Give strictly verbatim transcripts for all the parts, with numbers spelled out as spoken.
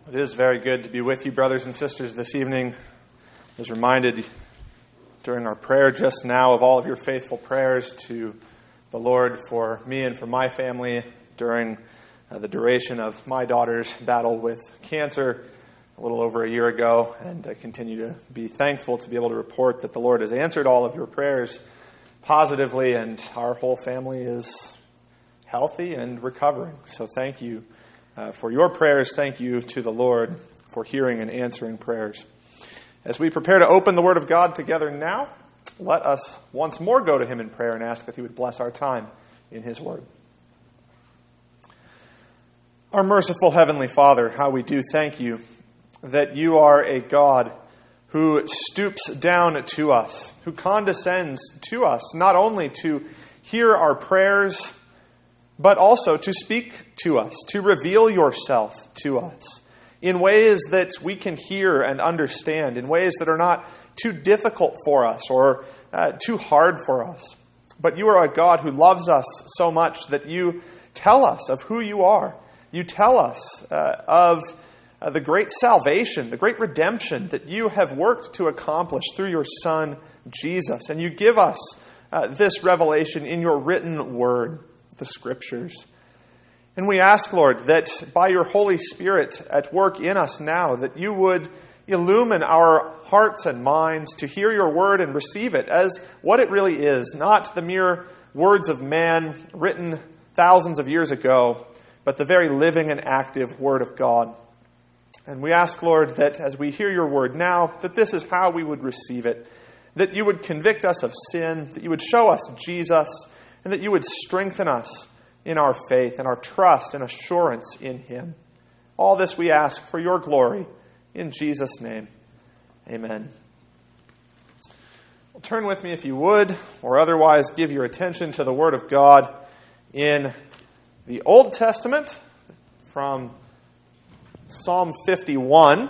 It is very good to be with you, brothers and sisters, this evening. I was reminded during our prayer just now of all of your faithful prayers to the Lord for me and for my family during uh, the duration of my daughter's battle with cancer a little over a year ago. And I continue to be thankful to be able to report that the Lord has answered all of your prayers positively, and our whole family is healthy and recovering. So thank you Uh, for your prayers. Thank you to the Lord for hearing and answering prayers. As we prepare to open the Word of God together now, let us once more go to Him in prayer and ask that He would bless our time in His Word. Our merciful Heavenly Father, how we do thank you that you are a God who stoops down to us, who condescends to us, not only to hear our prayers, but also to speak to us, to reveal yourself to us in ways that we can hear and understand, in ways that are not too difficult for us or uh, too hard for us. But you are a God who loves us so much that you tell us of who you are. You tell us uh, of uh, the great salvation, the great redemption that you have worked to accomplish through your Son, Jesus. And you give us uh, this revelation in your written word, the Scriptures. And we ask, Lord, that by your Holy Spirit at work in us now, that you would illumine our hearts and minds to hear your word and receive it as what it really is, not the mere words of man written thousands of years ago, but the very living and active Word of God. And we ask, Lord, that as we hear your word now, that this is how we would receive it, that you would convict us of sin, that you would show us Jesus, and that you would strengthen us in our faith and our trust and assurance in Him. All this we ask for your glory. In Jesus' name, amen. Well, turn with me if you would, or otherwise give your attention to the Word of God in the Old Testament from Psalm fifty-one.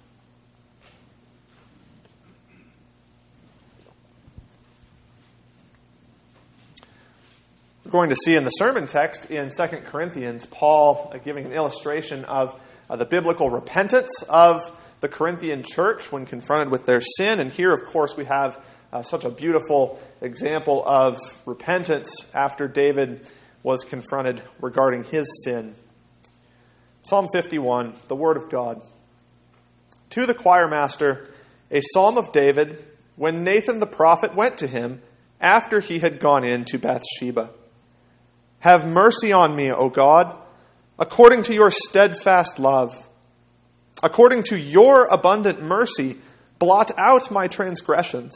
We're going to see in the sermon text in Second Corinthians, Paul uh, giving an illustration of uh, the biblical repentance of the Corinthian church when confronted with their sin. And here, of course, we have uh, such a beautiful example of repentance after David was confronted regarding his sin. Psalm fifty-one, the Word of God. To the choir master, a psalm of David, when Nathan the prophet went to him after he had gone in to Bathsheba. Have mercy on me, O God, according to your steadfast love. According to your abundant mercy, blot out my transgressions.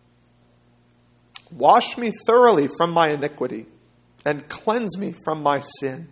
Wash me thoroughly from my iniquity, and cleanse me from my sin.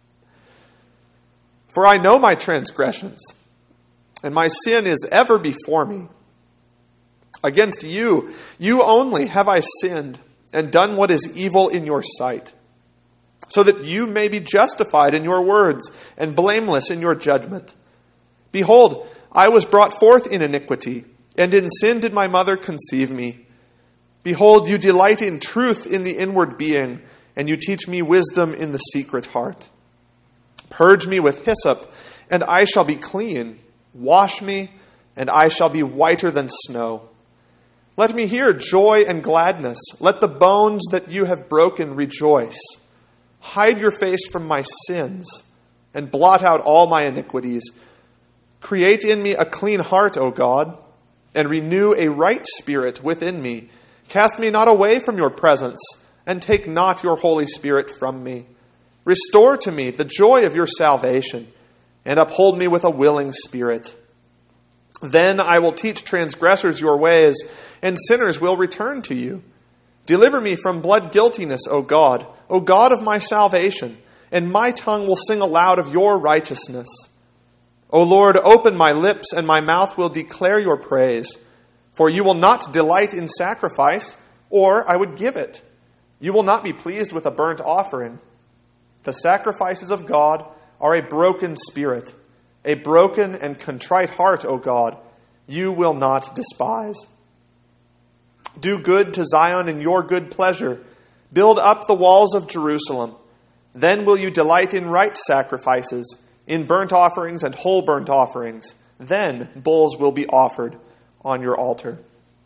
For I know my transgressions, and my sin is ever before me. Against you, you only have I sinned, and done what is evil in your sight, so that you may be justified in your words and blameless in your judgment. Behold, I was brought forth in iniquity, and in sin did my mother conceive me. Behold, you delight in truth in the inward being, and you teach me wisdom in the secret heart. Purge me with hyssop, and I shall be clean. Wash me, and I shall be whiter than snow. Let me hear joy and gladness. Let the bones that you have broken rejoice. Hide your face from my sins, and blot out all my iniquities. Create in me a clean heart, O God, and renew a right spirit within me. Cast me not away from your presence, and take not your Holy Spirit from me. Restore to me the joy of your salvation, and uphold me with a willing spirit. Then I will teach transgressors your ways, and sinners will return to you. Deliver me from blood guiltiness, O God, O God of my salvation, and my tongue will sing aloud of your righteousness. O Lord, open my lips, and my mouth will declare your praise. For you will not delight in sacrifice, or I would give it. You will not be pleased with a burnt offering. The sacrifices of God are a broken spirit, a broken and contrite heart, O God, you will not despise. Do good to Zion in your good pleasure. Build up the walls of Jerusalem. Then will you delight in right sacrifices, in burnt offerings and whole burnt offerings. Then bulls will be offered on your altar.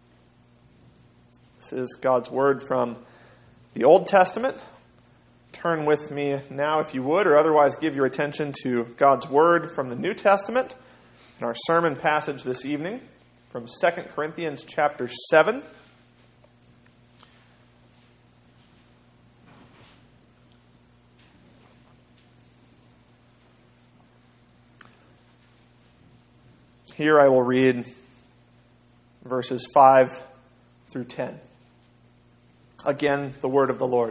This is God's word from the Old Testament. Turn with me now, if you would, or otherwise give your attention to God's word from the New Testament in our sermon passage this evening from Second Corinthians chapter seven. Here I will read verses five through ten. Again, the word of the Lord.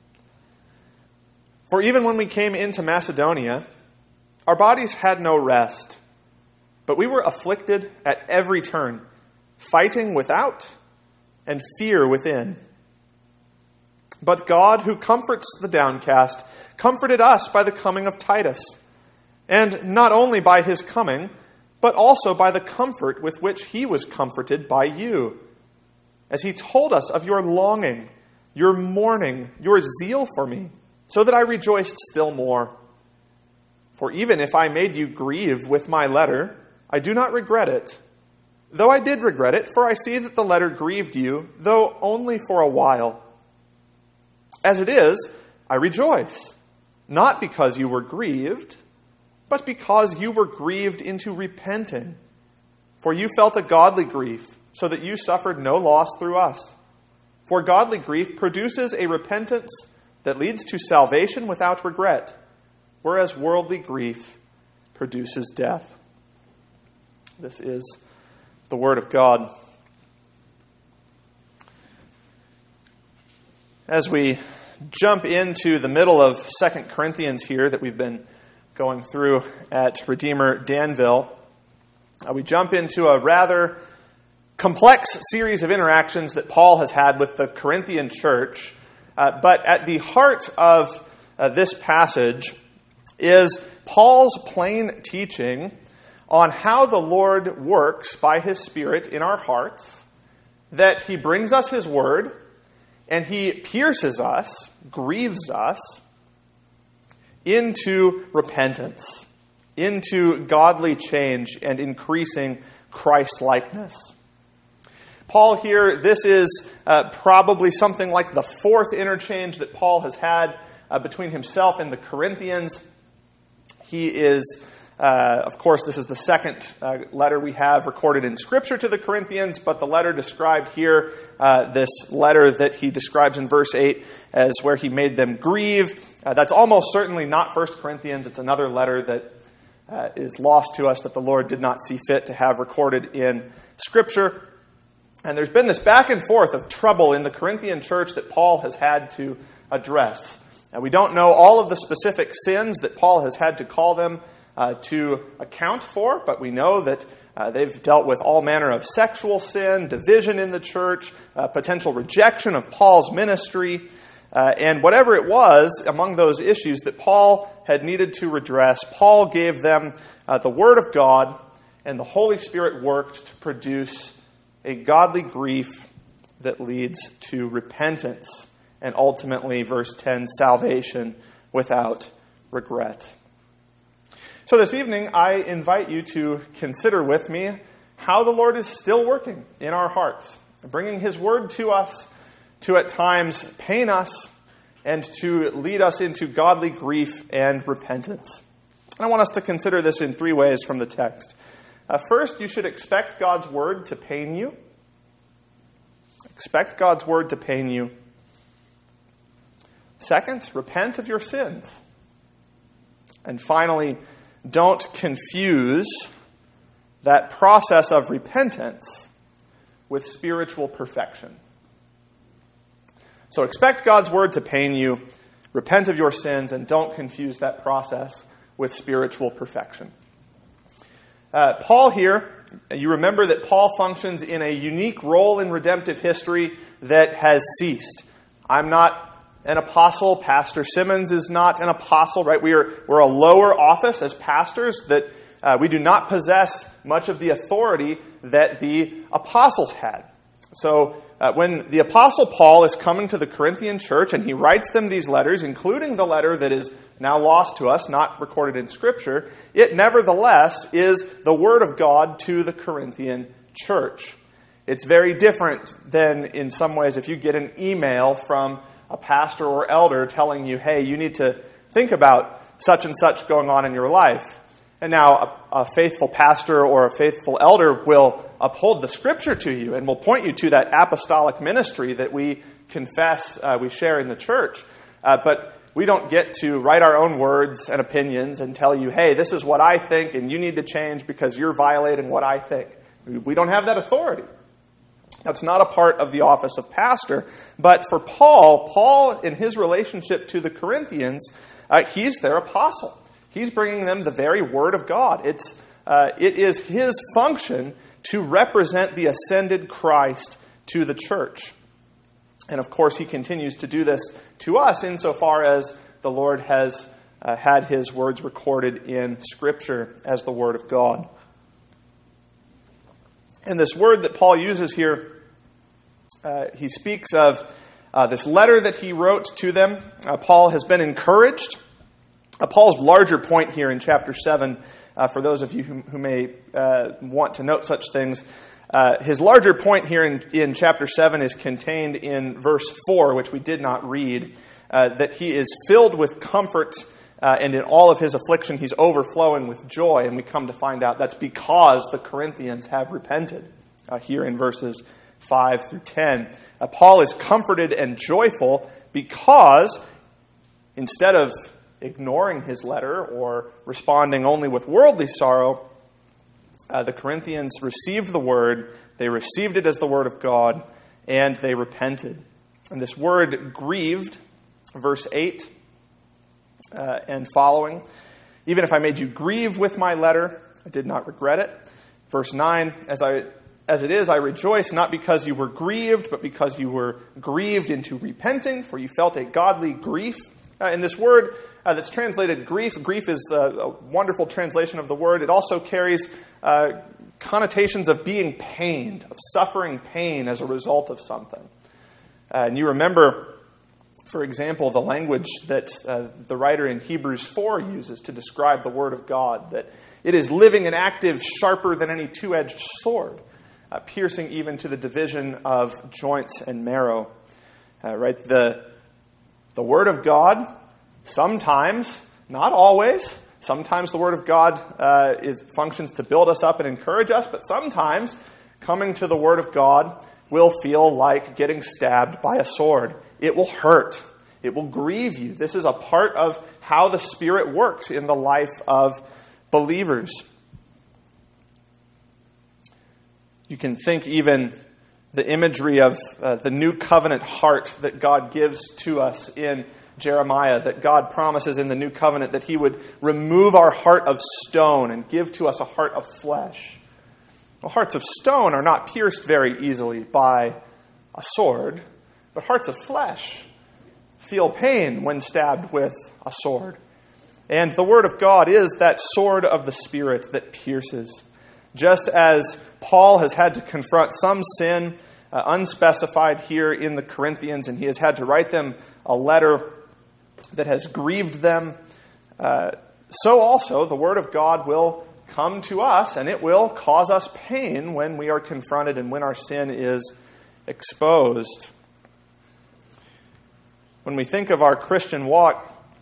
For even when we came into Macedonia, our bodies had no rest, but we were afflicted at every turn, fighting without and fear within. But God, who comforts the downcast, comforted us by the coming of Titus, and not only by his coming, but also by the comfort with which he was comforted by you, as he told us of your longing, your mourning, your zeal for me, so that I rejoiced still more. For even if I made you grieve with my letter, I do not regret it. Though I did regret it, for I see that the letter grieved you, though only for a while. As it is, I rejoice, not because you were grieved, but because you were grieved into repenting. For you felt a godly grief, so that you suffered no loss through us. For godly grief produces a repentance that leads to salvation without regret, whereas worldly grief produces death. This is the word of God. As we jump into the middle of Second Corinthians here that we've been going through at Redeemer Danville, uh, we jump into a rather complex series of interactions that Paul has had with the Corinthian church. Uh, but at the heart of uh, this passage is Paul's plain teaching on how the Lord works by his Spirit in our hearts, that he brings us his word, and he pierces us, grieves us, into repentance, into godly change and increasing Christ-likeness. Paul here, this is uh, probably something like the fourth interchange that Paul has had uh, between himself and the Corinthians. He is, uh, of course, this is the second uh, letter we have recorded in Scripture to the Corinthians, but the letter described here, uh, this letter that he describes in verse eight as where he made them grieve, uh, that's almost certainly not First Corinthians. It's another letter that uh, is lost to us that the Lord did not see fit to have recorded in Scripture. And there's been this back and forth of trouble in the Corinthian church that Paul has had to address. Now, we don't know all of the specific sins that Paul has had to call them uh, to account for, but we know that uh, they've dealt with all manner of sexual sin, division in the church, uh, potential rejection of Paul's ministry, uh, and whatever it was among those issues that Paul had needed to redress, Paul gave them uh, the Word of God, and the Holy Spirit worked to produce a godly grief that leads to repentance and ultimately, verse ten, salvation without regret. So this evening, I invite you to consider with me how the Lord is still working in our hearts, bringing his word to us to at times pain us and to lead us into godly grief and repentance. And I want us to consider this in three ways from the text. Uh, first, you should expect God's word to pain you. Expect God's word to pain you. Second, repent of your sins. And finally, don't confuse that process of repentance with spiritual perfection. So expect God's word to pain you, repent of your sins, and don't confuse that process with spiritual perfection. Uh, Paul here, you remember that Paul functions in a unique role in redemptive history that has ceased. I'm not an apostle. Pastor Simmons is not an apostle, right? We are, we're a lower office as pastors that uh, we do not possess much of the authority that the apostles had. So uh, when the Apostle Paul is coming to the Corinthian church and he writes them these letters, including the letter that is now lost to us, not recorded in Scripture, it nevertheless is the Word of God to the Corinthian church. It's very different than, in some ways, if you get an email from a pastor or elder telling you, hey, you need to think about such and such going on in your life. And now a, a faithful pastor or a faithful elder will uphold the Scripture to you and will point you to that apostolic ministry that we confess uh, we share in the church. Uh, but we don't get to write our own words and opinions and tell you, hey, this is what I think and you need to change because you're violating what I think. We don't have that authority. That's not a part of the office of pastor. But for Paul, Paul in his relationship to the Corinthians, uh, he's their apostle. He's bringing them the very Word of God. It's uh, it is his function to represent the ascended Christ to the church. And of course, he continues to do this to us insofar as the Lord has uh, had his words recorded in Scripture as the Word of God. And this word that Paul uses here, uh, he speaks of uh, this letter that he wrote to them. Uh, Paul has been encouraged. Uh, Paul's larger point here in chapter seven, uh, for those of you who, who may uh, want to note such things, uh, his larger point here in, in chapter seven is contained in verse four, which we did not read, uh, that he is filled with comfort Uh, and in all of his affliction, he's overflowing with joy. And we come to find out that's because the Corinthians have repented uh, here in verses five through ten. Uh, Paul is comforted and joyful because instead of ignoring his letter or responding only with worldly sorrow, uh, the Corinthians received the word, they received it as the word of God, and they repented. And this word grieved, verse eight, Uh, and following. Even if I made you grieve with my letter, I did not regret it. Verse nine, as I as it is, I rejoice, not because you were grieved, but because you were grieved into repenting, for you felt a godly grief. Uh, and this word uh, that's translated grief, grief is a, a wonderful translation of the word. It also carries uh, connotations of being pained, of suffering pain as a result of something. Uh, and you remember, for example, the language that uh, the writer in Hebrews four uses to describe the Word of God, that it is living and active, sharper than any two-edged sword, uh, piercing even to the division of joints and marrow. Uh, right? The, the Word of God, sometimes, not always, sometimes the Word of God uh, is functions to build us up and encourage us, but sometimes coming to the Word of God will feel like getting stabbed by a sword. It will hurt. It will grieve you. This is a part of how the Spirit works in the life of believers. You can think even the imagery of uh, the new covenant heart that God gives to us in Jeremiah, that God promises in the new covenant that he would remove our heart of stone and give to us a heart of flesh. Well, hearts of stone are not pierced very easily by a sword, but hearts of flesh feel pain when stabbed with a sword. And the Word of God is that sword of the Spirit that pierces. Just as Paul has had to confront some sin, uh, unspecified here in the Corinthians, and he has had to write them a letter that has grieved them, uh, so also the Word of God will come to us, and it will cause us pain when we are confronted and when our sin is exposed. When we think of our Christian walk,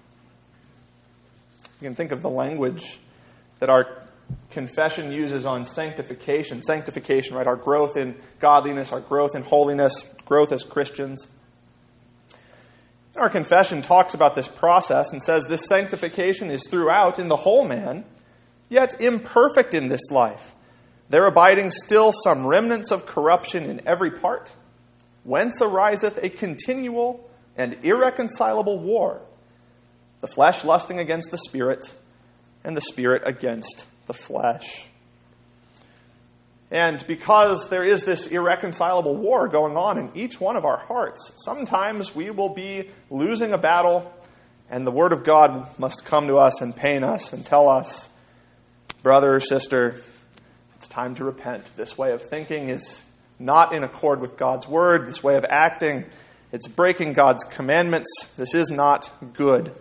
you can think of the language that our confession uses on sanctification. Sanctification, right? Our growth in godliness, our growth in holiness, growth as Christians. Our confession talks about this process and says this sanctification is throughout in the whole man, yet imperfect in this life, there abiding still some remnants of corruption in every part, whence ariseth a continual and irreconcilable war, the flesh lusting against the Spirit, and the Spirit against the flesh. And because there is this irreconcilable war going on in each one of our hearts, sometimes we will be losing a battle, and the Word of God must come to us and pain us and tell us, brother or sister, it's time to repent. This way of thinking is not in accord with God's word, this way of acting. It's breaking God's commandments. This is not good.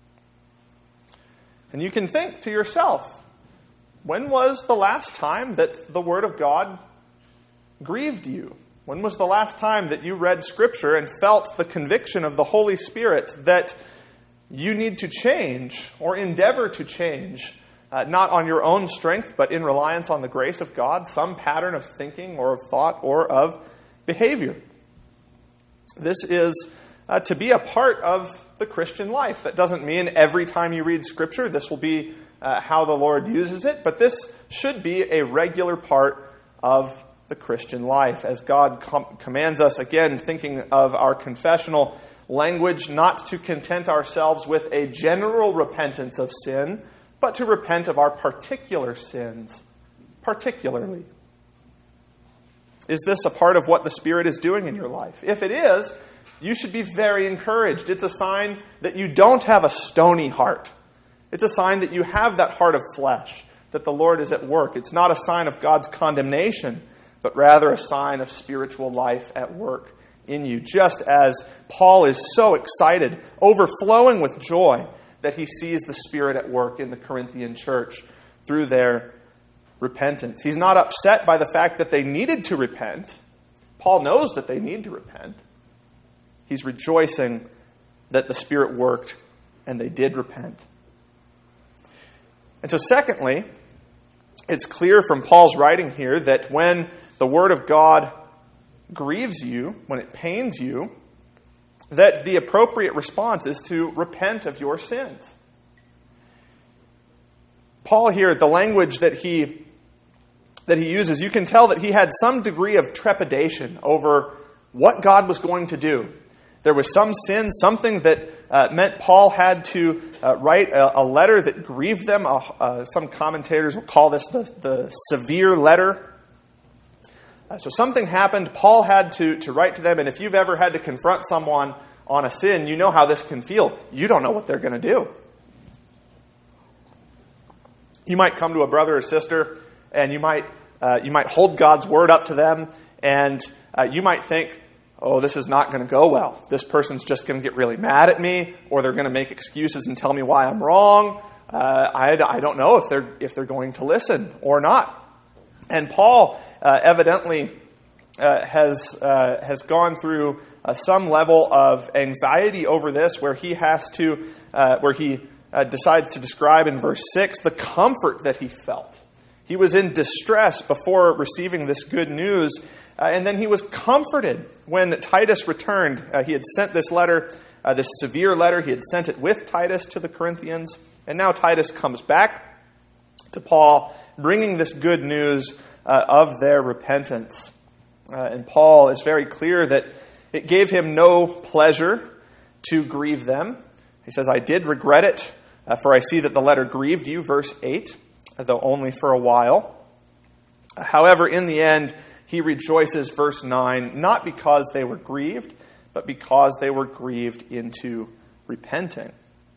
And you can think to yourself, when was the last time that the word of God grieved you? When was the last time that you read Scripture and felt the conviction of the Holy Spirit that you need to change or endeavor to change, uh, not on your own strength, but in reliance on the grace of God, some pattern of thinking or of thought or of behavior? This is uh, to be a part of the Christian life. That doesn't mean every time you read Scripture, this will be uh, how the Lord uses it, but this should be a regular part of the Christian life, as God com- commands us, again, thinking of our confessional language, not to content ourselves with a general repentance of sin, but to repent of our particular sins, particularly. Is this a part of what the Spirit is doing in your life? If it is, you should be very encouraged. It's a sign that you don't have a stony heart. It's a sign that you have that heart of flesh, that the Lord is at work. It's not a sign of God's condemnation, but rather a sign of spiritual life at work in you. Just as Paul is so excited, overflowing with joy, that he sees the Spirit at work in the Corinthian church through their repentance. He's not upset by the fact that they needed to repent. Paul knows that they need to repent. He's rejoicing that the Spirit worked and they did repent. And so secondly, it's clear from Paul's writing here that when the Word of God grieves you, when it pains you, that the appropriate response is to repent of your sins. Paul here, the language that he that he uses, you can tell that he had some degree of trepidation over what God was going to do. There was some sin, something that uh, meant Paul had to uh, write a, a letter that grieved them. Uh, uh, some commentators will call this the, the severe letter. Uh, so something happened. Paul had to, to write to them. And if you've ever had to confront someone on a sin, you know how this can feel. You don't know what they're going to do. You might come to a brother or sister, and you might uh, you might hold God's word up to them, and uh, you might think, oh, this is not going to go well. This person's just going to get really mad at me, or they're going to make excuses and tell me why I'm wrong. Uh, I, I don't know if they're if they're going to listen or not. And Paul uh, evidently uh, has uh, has gone through uh, some level of anxiety over this, where he has to, uh, where he uh, decides to describe in verse six the comfort that he felt. He was in distress before receiving this good news, uh, and then he was comforted when Titus returned. Uh, he had sent this letter, uh, this severe letter. He had sent it with Titus to the Corinthians, and now Titus comes back to Paul, bringing this good news uh, of their repentance. Uh, and Paul is very clear that it gave him no pleasure to grieve them. He says, I did regret it, uh, for I see that the letter grieved you, verse eight, though only for a while. However, in the end, he rejoices, verse nine, not because they were grieved, but because they were grieved into repenting.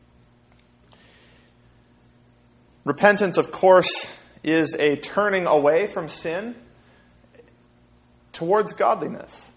Repentance, of course, is a turning away from sin towards godliness.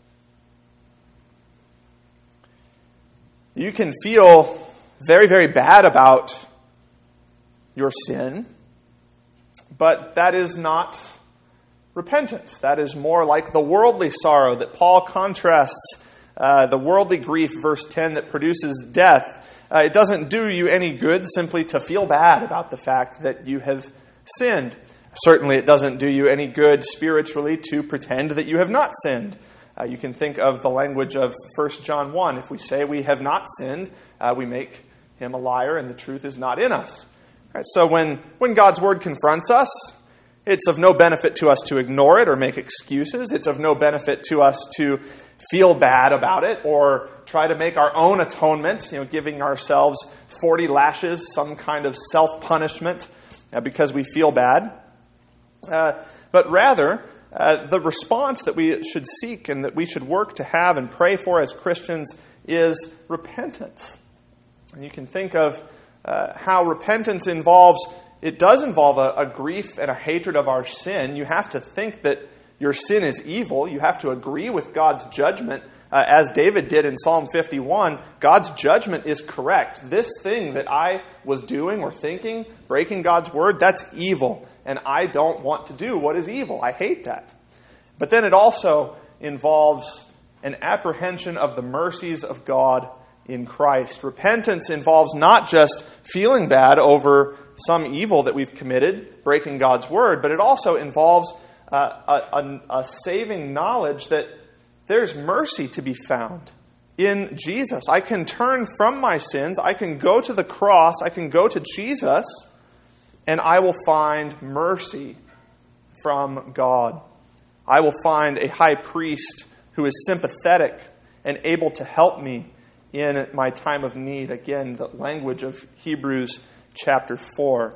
You can feel very, very bad about your sin, but that is not repentance. That is more like the worldly sorrow that Paul contrasts, uh, the worldly grief, verse ten, that produces death. Uh, it doesn't do you any good simply to feel bad about the fact that you have sinned. Certainly it doesn't do you any good spiritually to pretend that you have not sinned. Uh, you can think of the language of First John one. If we say we have not sinned, uh, we make him a liar and the truth is not in us. Right, so when, when God's word confronts us, it's of no benefit to us to ignore it or make excuses. It's of no benefit to us to feel bad about it or try to make our own atonement, you know, giving ourselves forty lashes, some kind of self-punishment uh, because we feel bad. Uh, but rather, uh, the response that we should seek and that we should work to have and pray for as Christians is repentance. And you can think of uh, how repentance involves, it does involve a, a grief and a hatred of our sin. You have to think that your sin is evil. You have to agree with God's judgment. Uh, as David did in Psalm fifty-one, God's judgment is correct. This thing that I was doing or thinking, breaking God's word, that's evil. And I don't want to do what is evil. I hate that. But then it also involves an apprehension of the mercies of God in Christ. Repentance involves not just feeling bad over some evil that we've committed, breaking God's word, but it also involves uh, a, a, a saving knowledge that there's mercy to be found in Jesus. I can turn from my sins, I can go to the cross, I can go to Jesus, and I will find mercy from God. I will find a high priest who is sympathetic and able to help me in my time of need. Again, the language of Hebrews chapter four.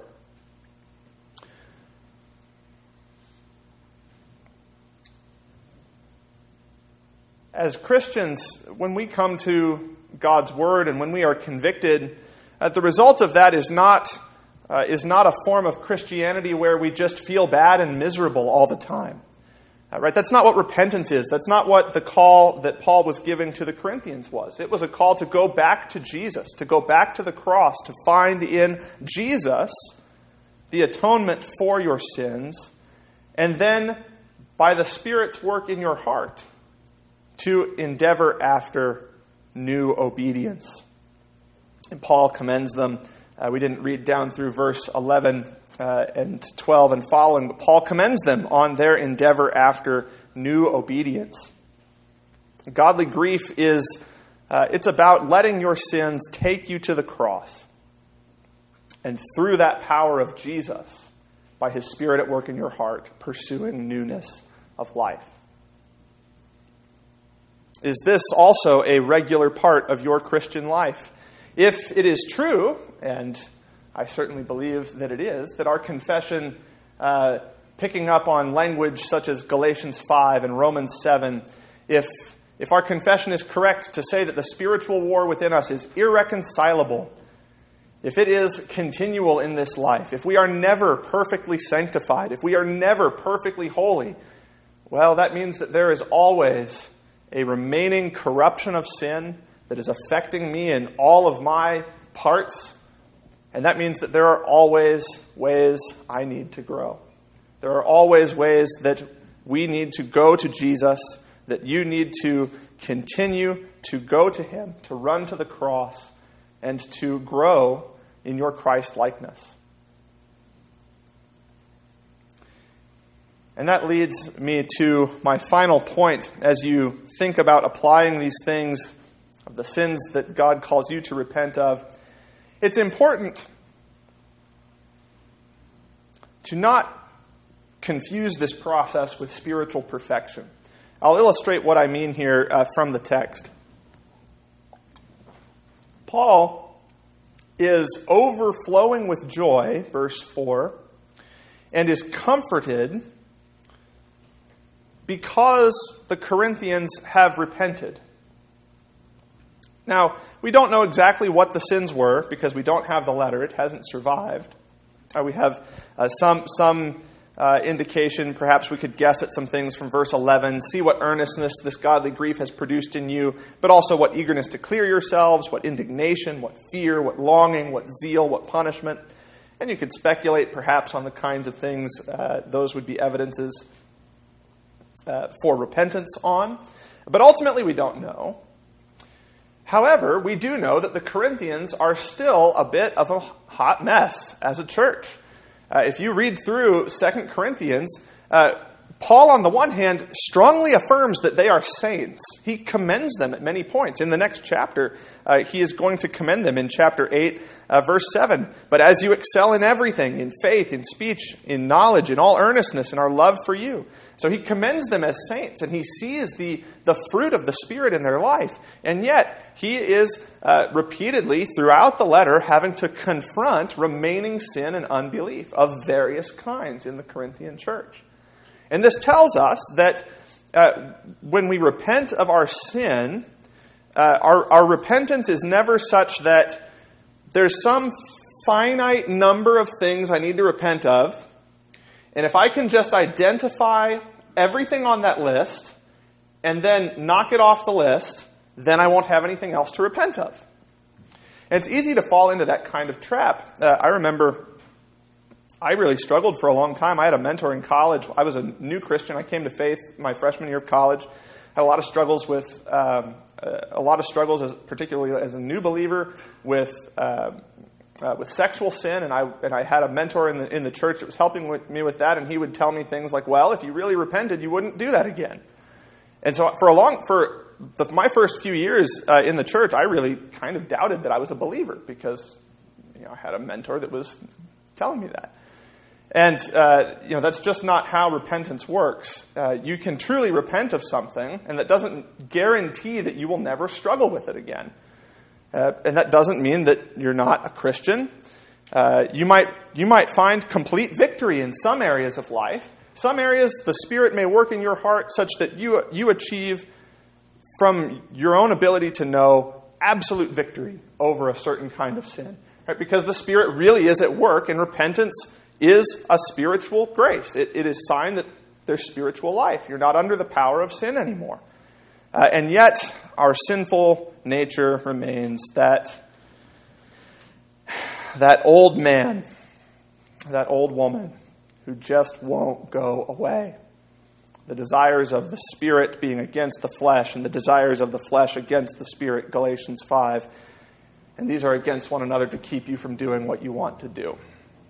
As Christians, when we come to God's word and when we are convicted, uh, the result of that is not uh, is not a form of Christianity where we just feel bad and miserable all the time. Uh, right? That's not what repentance is. That's not what the call that Paul was giving to the Corinthians was. It was a call to go back to Jesus, to go back to the cross, to find in Jesus the atonement for your sins, and then by the Spirit's work in your heart, to endeavor after new obedience. And Paul commends them. Uh, we didn't read down through verse eleven uh, and twelve and following, but Paul commends them on their endeavor after new obedience. Godly grief is, uh, it's about letting your sins take you to the cross. And through that power of Jesus, by His Spirit at work in your heart, pursuing newness of life. Is this also a regular part of your Christian life? If it is true, and I certainly believe that it is, that our confession, uh, picking up on language such as Galatians five and Romans seven, if, if our confession is correct to say that the spiritual war within us is irreconcilable, if it is continual in this life, if we are never perfectly sanctified, if we are never perfectly holy, well, that means that there is always a remaining corruption of sin that is affecting me in all of my parts. And that means that there are always ways I need to grow. There are always ways that we need to go to Jesus, that you need to continue to go to Him, to run to the cross, and to grow in your Christ-likeness. And that leads me to my final point as you think about applying these things of the sins that God calls you to repent of. It's important to not confuse this process with spiritual perfection. I'll illustrate what I mean here uh, from the text. Paul is overflowing with joy, verse four, and is comforted because the Corinthians have repented. Now, we don't know exactly what the sins were because we don't have the letter. It hasn't survived. Uh, we have uh, some some uh, indication. Perhaps we could guess at some things from verse eleven. See what earnestness this godly grief has produced in you, but also what eagerness to clear yourselves, what indignation, what fear, what longing, what zeal, what punishment. And you could speculate perhaps on the kinds of things uh, those would be evidences Uh, for repentance on. But ultimately we don't know. However, we do know that the Corinthians are still a bit of a hot mess as a church. Uh, if you read through Second Corinthians, uh, Paul, on the one hand, strongly affirms that they are saints. He commends them at many points. In the next chapter, uh, he is going to commend them in chapter eight, uh, verse seven. But as you excel in everything, in faith, in speech, in knowledge, in all earnestness, in our love for you. So he commends them as saints, and he sees the, the fruit of the Spirit in their life. And yet, he is uh, repeatedly, throughout the letter, having to confront remaining sin and unbelief of various kinds in the Corinthian church. And this tells us that uh, when we repent of our sin, uh, our, our repentance is never such that there's some finite number of things I need to repent of. And if I can just identify everything on that list and then knock it off the list, then I won't have anything else to repent of. And it's easy to fall into that kind of trap. Uh, I remember I really struggled for a long time. I had a mentor in college. I was a new Christian. I came to faith my freshman year of college. Had a lot of struggles with um, a lot of struggles, as, particularly as a new believer, with uh, uh, with sexual sin. And I and I had a mentor in the in the church that was helping with me with that. And he would tell me things like, "Well, if you really repented, you wouldn't do that again." And so for a long for the, my first few years uh, in the church, I really kind of doubted that I was a believer because you know I had a mentor that was telling me that. And, uh, you know, that's just not how repentance works. Uh, you can truly repent of something, and that doesn't guarantee that you will never struggle with it again. Uh, and that doesn't mean that you're not a Christian. Uh, you might you might find complete victory in some areas of life. Some areas the Spirit may work in your heart such that you you achieve from your own ability to know absolute victory over a certain kind of sin. Right? Because the Spirit really is at work, and repentance is a spiritual grace. It, it is a sign that there's spiritual life. You're not under the power of sin anymore. Uh, and yet, our sinful nature remains that, that old man, that old woman who just won't go away. The desires of the Spirit being against the flesh, and the desires of the flesh against the Spirit, Galatians five. And these are against one another to keep you from doing what you want to do.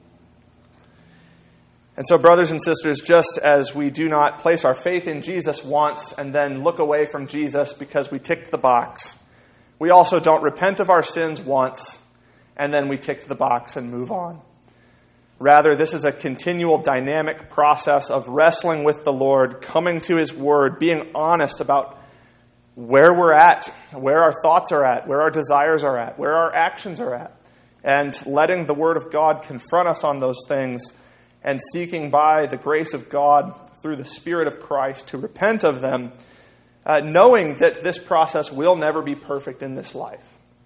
And so, brothers and sisters, just as we do not place our faith in Jesus once and then look away from Jesus because we ticked the box, we also don't repent of our sins once and then we tick the box and move on. Rather, this is a continual dynamic process of wrestling with the Lord, coming to His Word, being honest about where we're at, where our thoughts are at, where our desires are at, where our actions are at, and letting the Word of God confront us on those things, and seeking by the grace of God through the Spirit of Christ to repent of them, uh, knowing that this process will never be perfect in this life.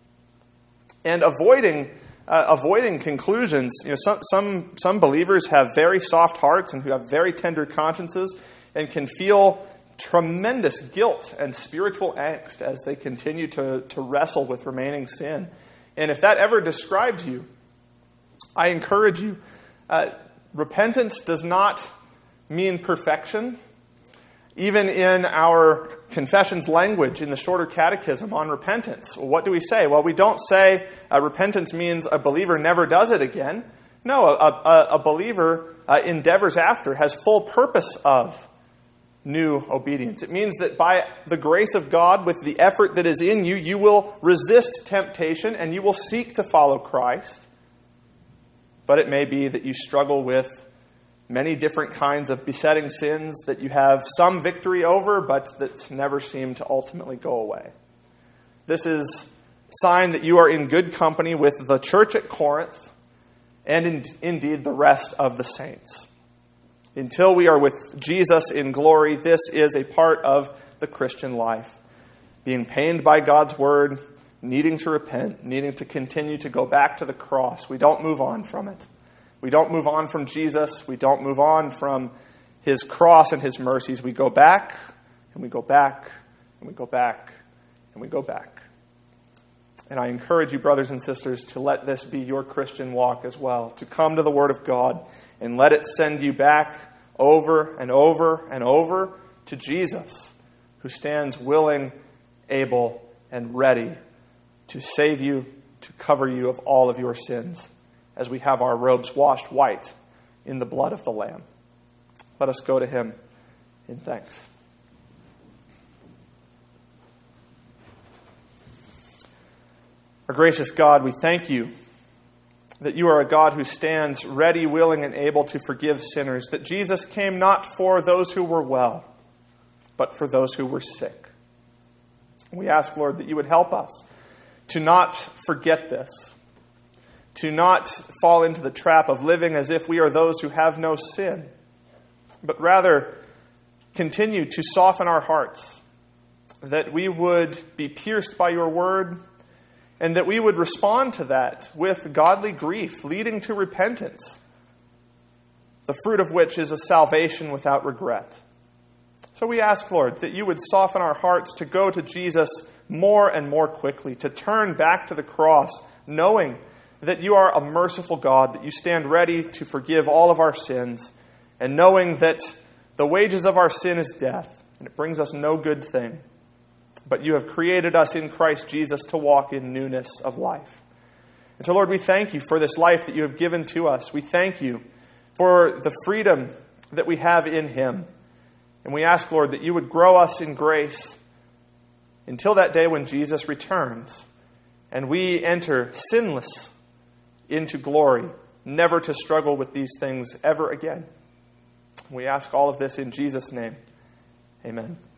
And avoiding uh, avoiding conclusions. You know, some, some, some believers have very soft hearts and who have very tender consciences and can feel tremendous guilt and spiritual angst as they continue to, to wrestle with remaining sin. And if that ever describes you, I encourage you, uh, repentance does not mean perfection. Even in our confessions language in the shorter catechism on repentance, what do we say? Well, we don't say uh, repentance means a believer never does it again. No, a, a, a believer uh, endeavors after, has full purpose of new obedience. It means that by the grace of God, with the effort that is in you, you will resist temptation and you will seek to follow Christ. But it may be that you struggle with many different kinds of besetting sins that you have some victory over, but that never seem to ultimately go away. This is a sign that you are in good company with the church at Corinth and in, indeed the rest of the saints. Until we are with Jesus in glory, this is a part of the Christian life. Being pained by God's word, needing to repent, needing to continue to go back to the cross. We don't move on from it. We don't move on from Jesus. We don't move on from His cross and His mercies. We go back, and we go back, and we go back, and we go back. And I encourage you, brothers and sisters, to let this be your Christian walk as well, to come to the Word of God and let it send you back over and over and over to Jesus, who stands willing, able, and ready to save you, to cover you of all of your sins, as we have our robes washed white in the blood of the Lamb. Let us go to Him in thanks. Our gracious God, we thank You that You are a God who stands ready, willing, and able to forgive sinners, that Jesus came not for those who were well, but for those who were sick. We ask, Lord, that You would help us to not forget this, to not fall into the trap of living as if we are those who have no sin, but rather continue to soften our hearts, that we would be pierced by Your word, and that we would respond to that with godly grief, leading to repentance, the fruit of which is a salvation without regret. So we ask, Lord, that you would soften our hearts to go to Jesus more and more quickly, to turn back to the cross, knowing that you are a merciful God, that you stand ready to forgive all of our sins, and knowing that the wages of our sin is death, and it brings us no good thing. But you have created us in Christ Jesus to walk in newness of life. And so, Lord, we thank you for this life that you have given to us. We thank you for the freedom that we have in him. And we ask, Lord, that you would grow us in grace until that day when Jesus returns and we enter sinless into glory, never to struggle with these things ever again. We ask all of this in Jesus' name. Amen.